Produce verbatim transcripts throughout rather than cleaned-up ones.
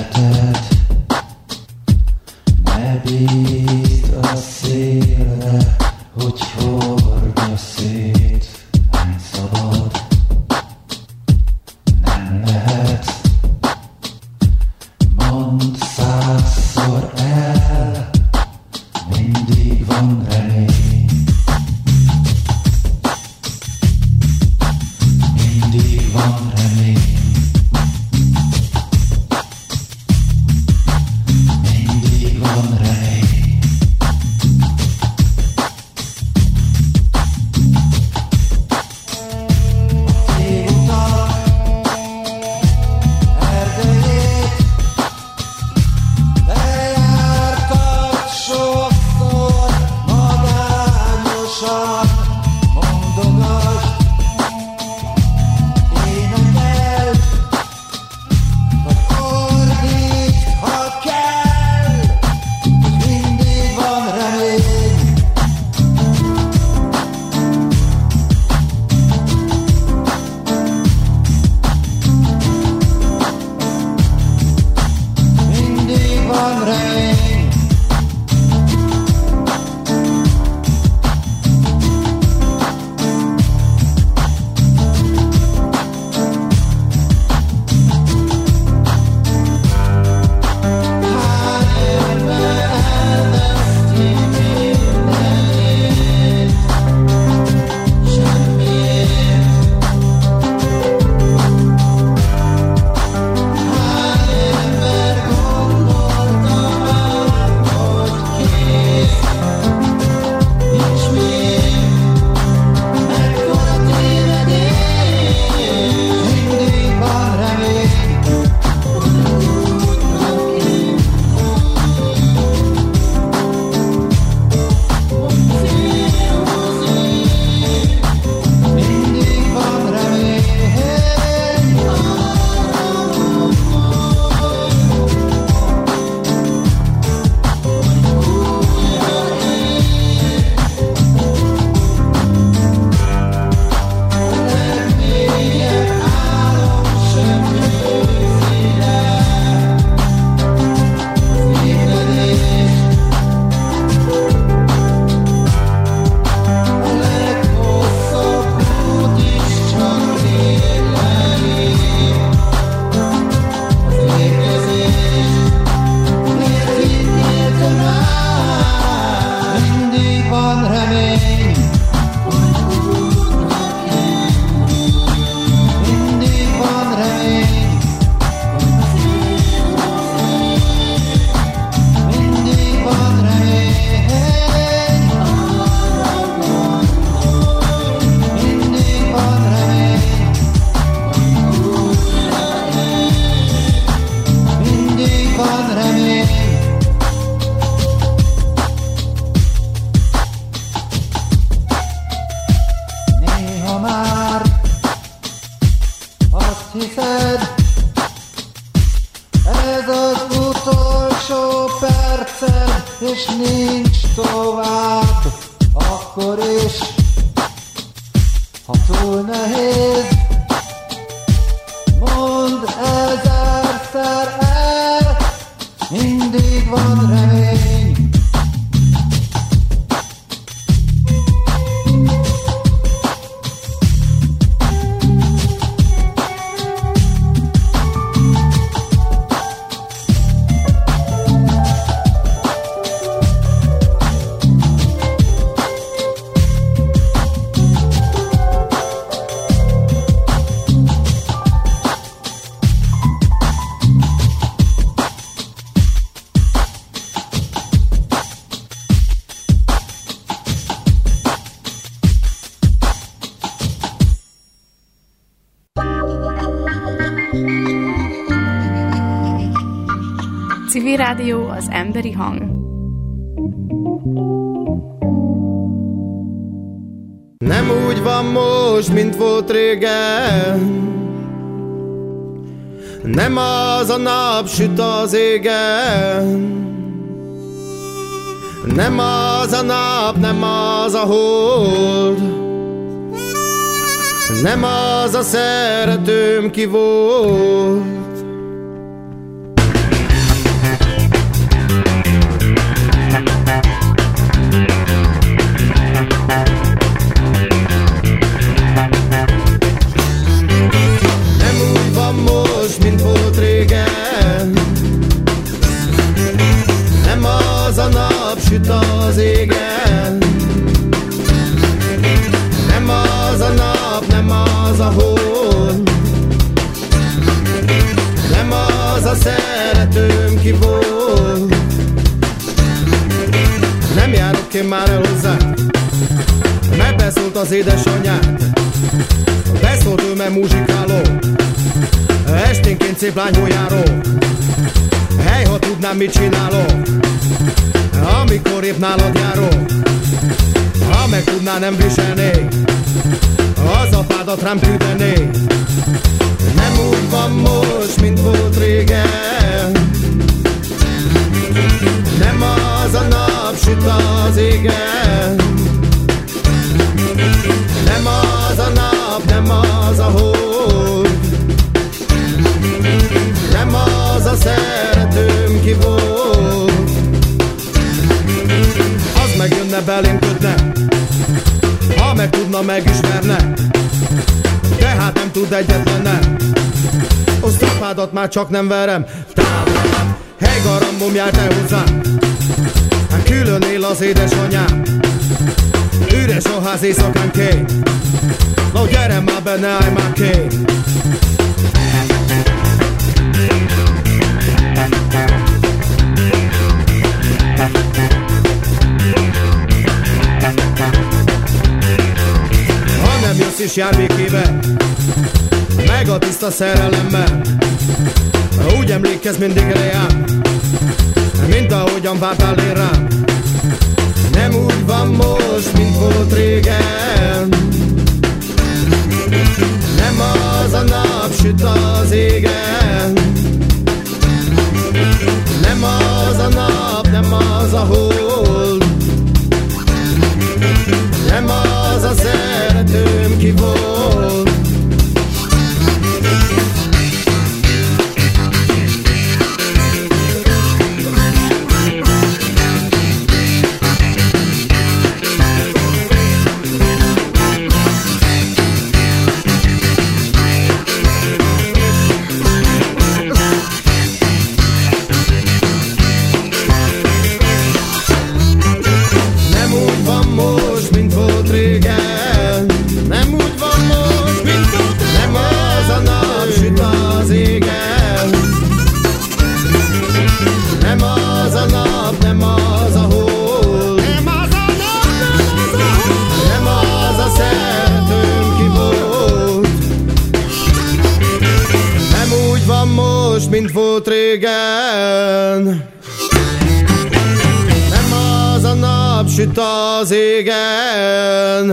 életed, ne bízd a szélre, hogy hordja szét, nem szabad, nem lehet. Mondd százszor el, mindig van remény, mindig van remény. Van remény. A télutak erdejét lejártak sokszor, magányosan mondogasd, énekeld, vagy ordítsd, ha kell. Mindig van remény. Mindig van remény. És nincs tovább, akkor is, ha túl nehéz, mondd ezerszer el, mindig van remény. Civil Rádió, az emberi hang. Nem úgy van most, mint volt régen. Nem az a nap süt az égen. Nem az a nap, nem az a hold. Nem az a szeretőm, ki volt. volt régen. Nem az a nap süt az égen, nem az a nap, nem az a hold, nem az a szeretőm, ki volt. Nem járok én már el hozzá, mert beszólt az édesanyját. Beszólt ő, mert muzsikáló, esténként szép lányul járó. Hely, ha tudnám, mit csinálok, amikor épp nálad járok. Ha meg tudná, nem viselnék, az apádat rám küldenék. Nem úgy van most, mint volt régen, nem az a nap süt az égen, nem az a nap, nem az a hold, nem az a szeretőm, ki volt. Az megjönne, belém kötne, ha meg tudna, megismerne, de hát nem tud egyetlen. Azt apádat már csak nem verem. Távolabb, hely, garambom, jár te hozzám, hát külön él az édesanyám. Üres a ház éjszakánként, no gyere már be, ne állj már ké. Ha nem jössz is jár békébe, meg a tiszta szerelemmel, úgy emlékezz mindig rám, mint ahogyan vártál én rám. Nem úgy van most, mint volt régen, nem az a nap süt az égen, nem az a nap, nem az a hold, nem az a szeretőm, ki volt. Mint volt régen, nem az a nap süt az égen,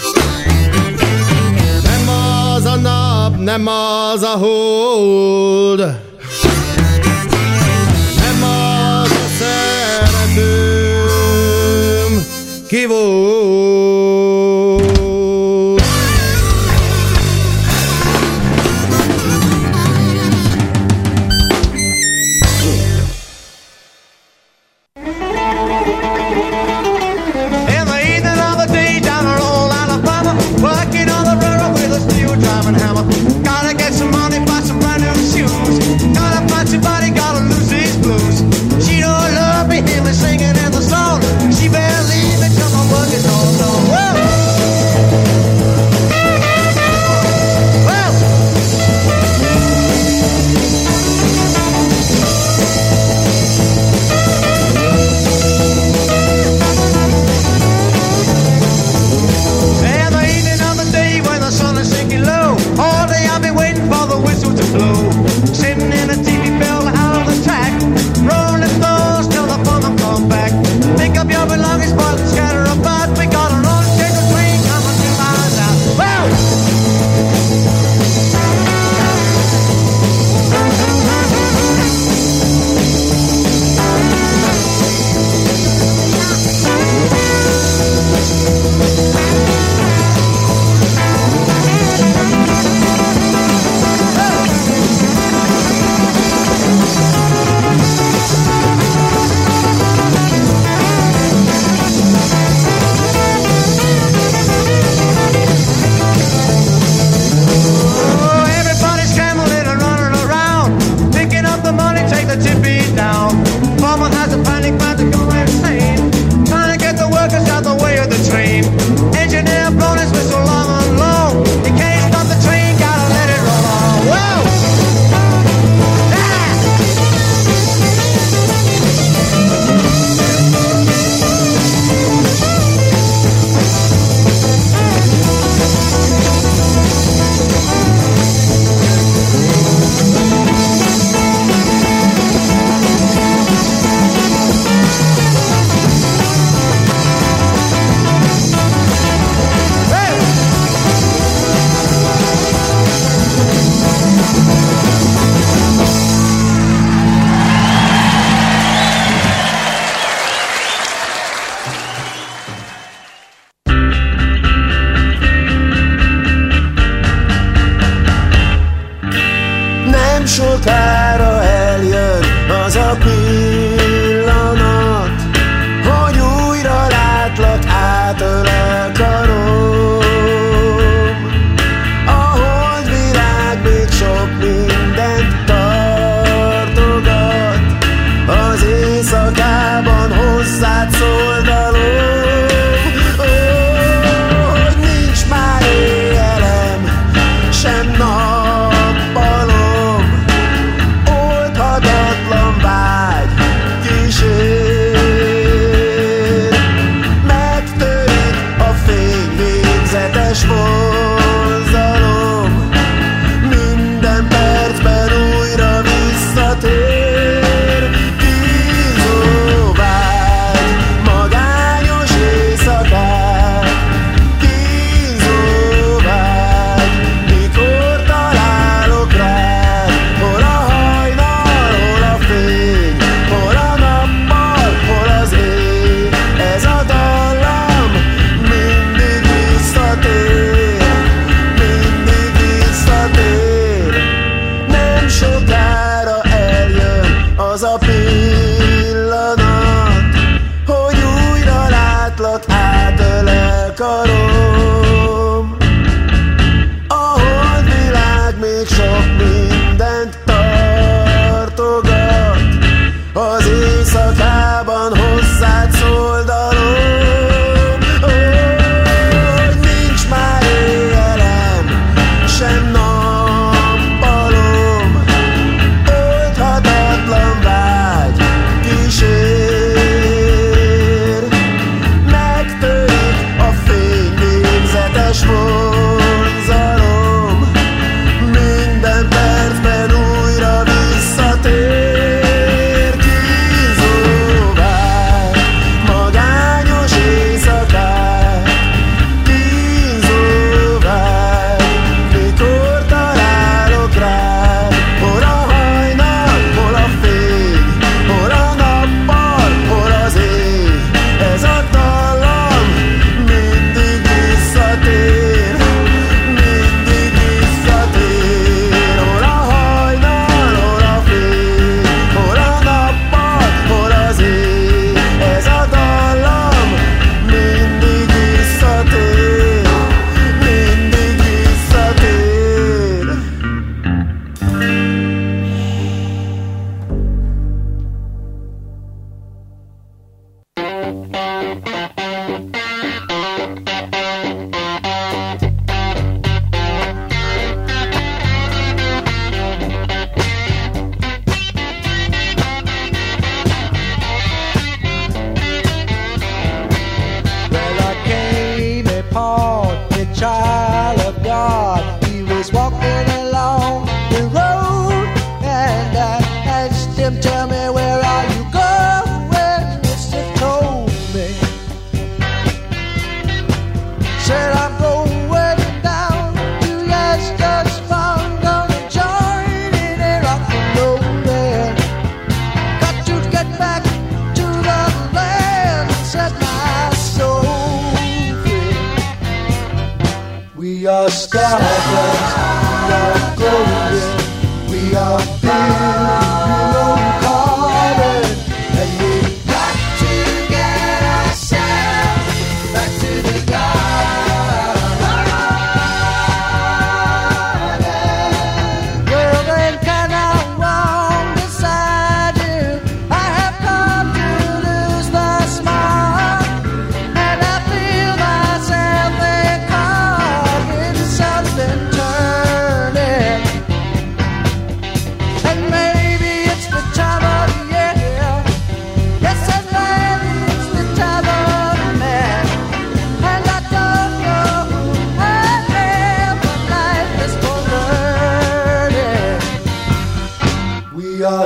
nem az a nap, nem az a hold, nem az a szeretőm, ki volt. Gotta get some money, buy some brand new shoes. Gotta find somebody, gotta lose his blues. She don't love me, hear me singing in the song. She better leave it till my work is over.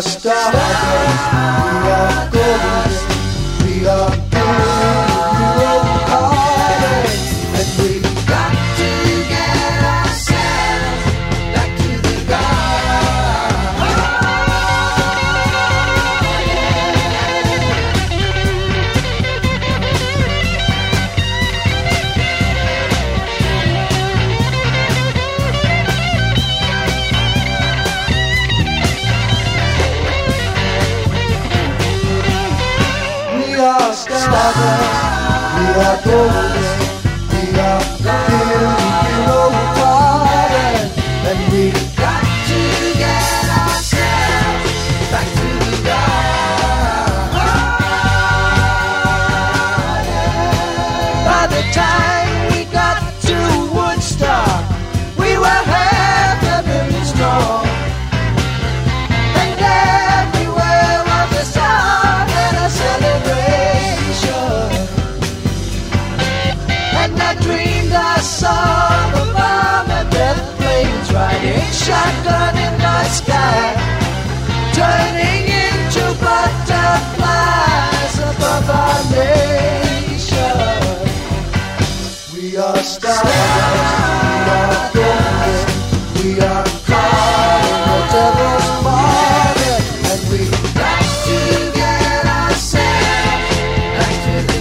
stardust, we are golden, we are beautiful hearted, and we got to get ourselves back to the stardust, we are golden, we are beautiful hearted, and we got to get ourselves back to the garden. By the time we got to Woodstock, we were half a million strong, and everywhere was a song and a celebration. And I dreamed I saw the bomb and death planes riding shotgun in the sky, turning into butterflies above our nation. We are stars, we are golden, we are caught in the devil's market, and we got to get ourselves back to the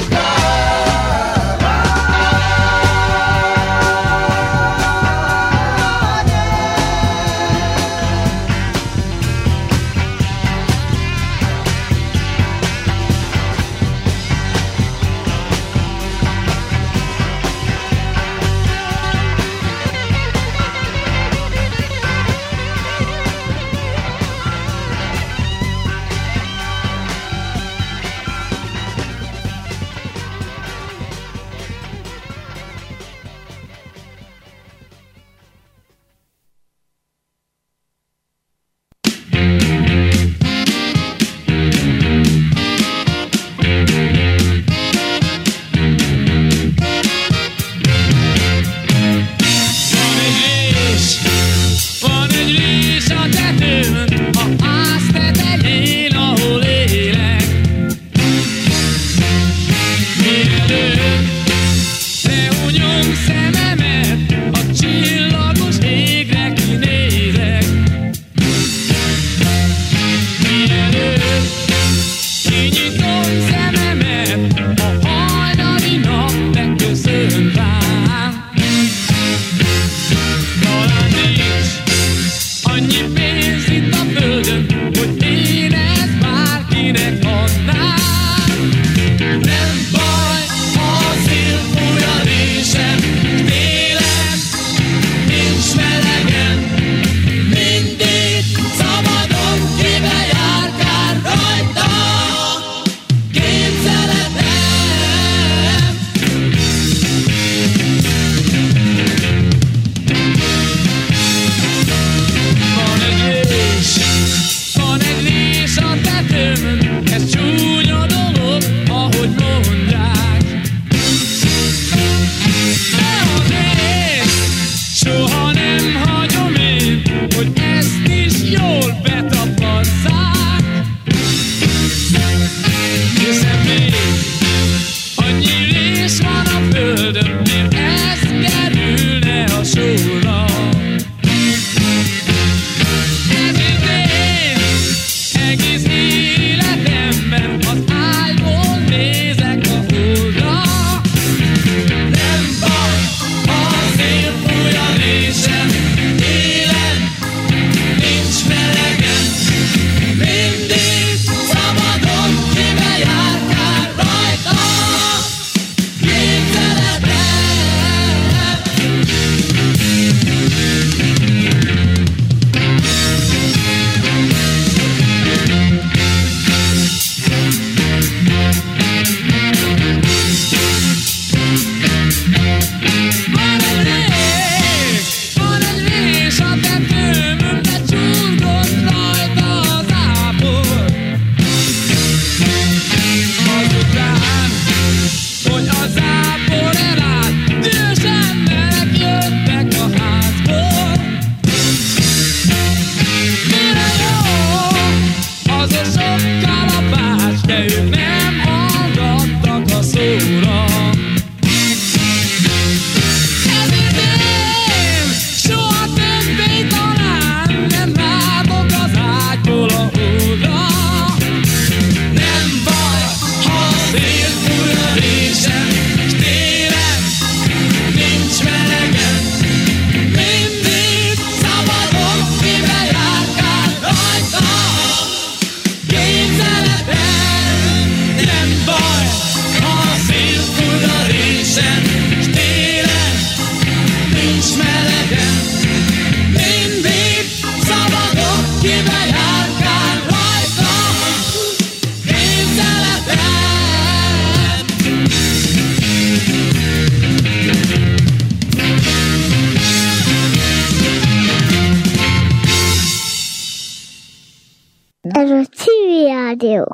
Ez a Civil Rádió.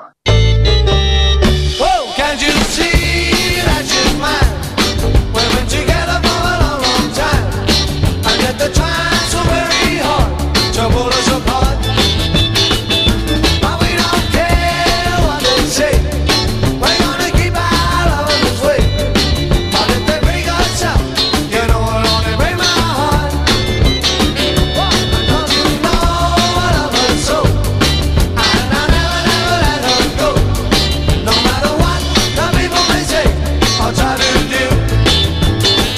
Whoa, can't you see that she's mine? We've been together for a long, long time, and yet the times are very hard to pull us apart. But we don't care what they say. We're gonna keep our love this way. But if they break us up, you know it'll only break my heart. And don't you know I love her so? And I'll never, never let her go. No matter what the people may say, I'll try to do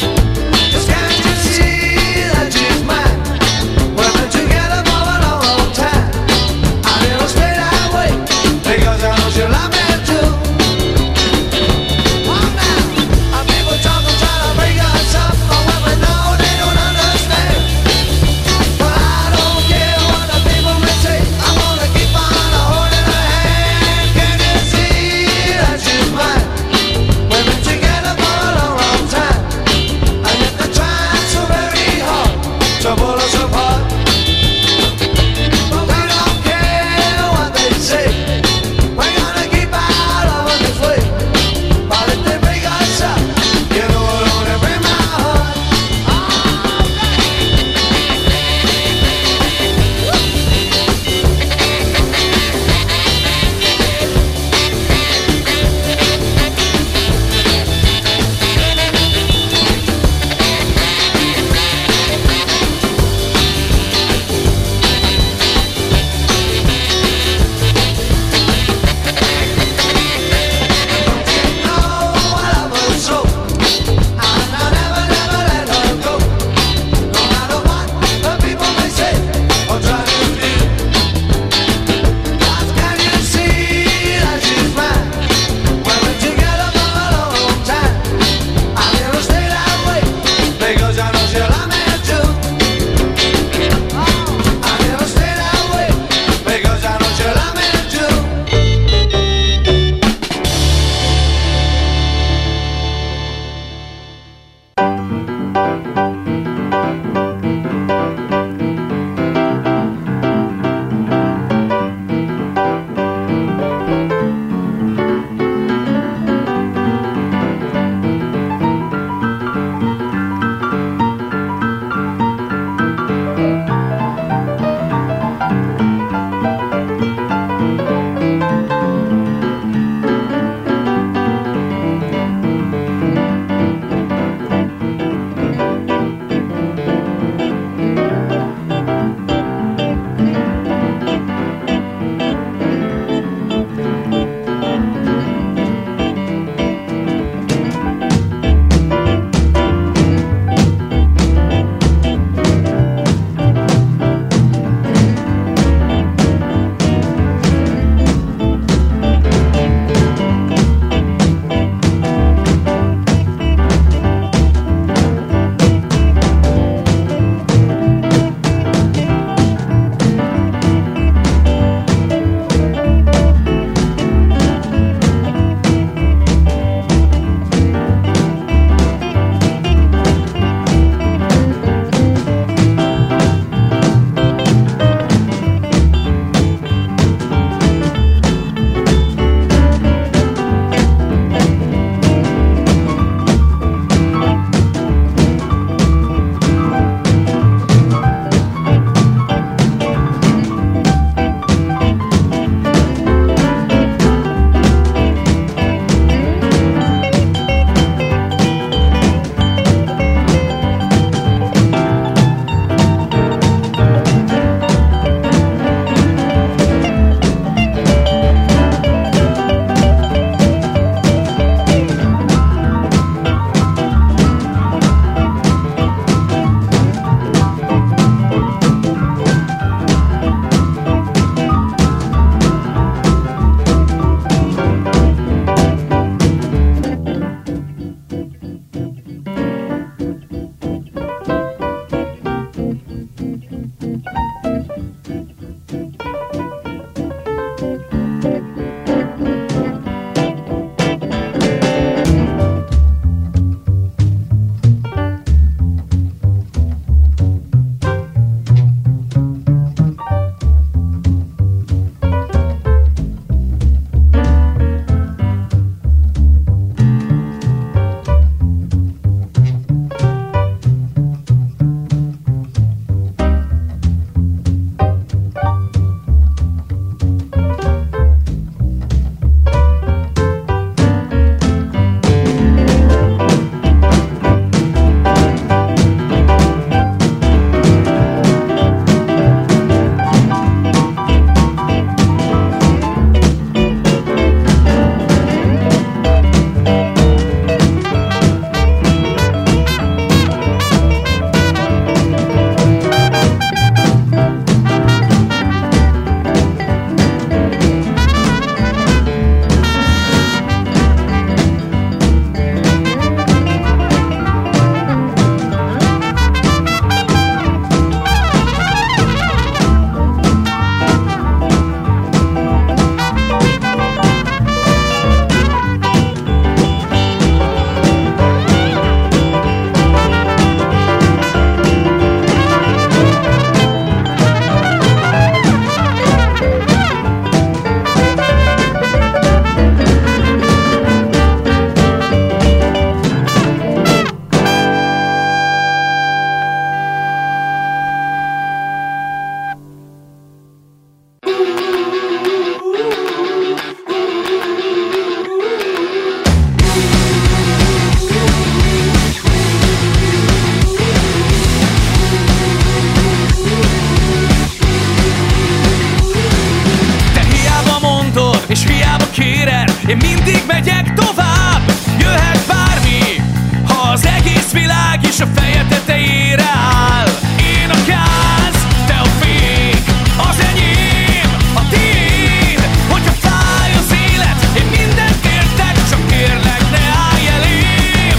Én mindig megyek tovább, jöhet bármi, ha az egész világ is a feje tetejére áll. Én a gáz, te a fék, az enyém, a tiéd. Hogyha fáj az élet, én mindent értek, csak kérlek, ne állj elém.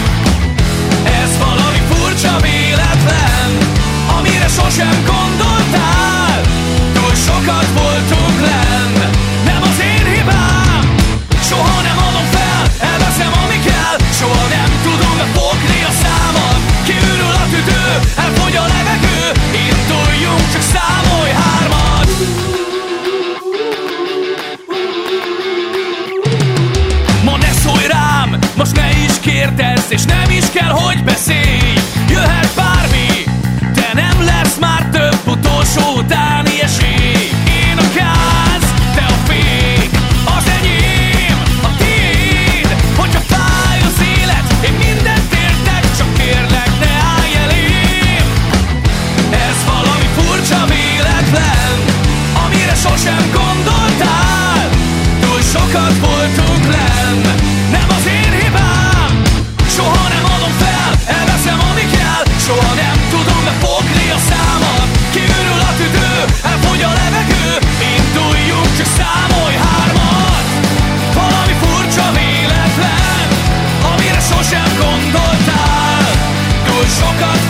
Ez valami furcsa véletlen, amire sosem gondoltál. Túl sokat voltunk lenn, nem az én hibám. Soha nem adom fel, elveszem ami kell. Soha nem tudom befogni a számot. Kiürül a tüdő, elfogy a levegő. Induljunk, csak számolj hármat. Ma ne szólj rám, most ne is kérdezz, és nem is kell, hogy beszélj. Jöhet bármi, de nem lesz már több utolsó utáni esély. Én a gáz, te a fék, az enyém, a tiéd. Hogyha fáj az élet, én mindent értek, csak kérlek, ne állj elém. Ez valami furcsa véletlen, amire sosem gondoltál. Túl sokat voltunk lenn, nem az én hibám. Soha nem adom fel, elveszem ami kell. Soha nem tudom befogni a számot. Kiürül a tüdő, elfogy a levegő. Induljunk, csak számolj hármat. Valami furcsa véletlen, amire sosem gondoltál. Túl sokat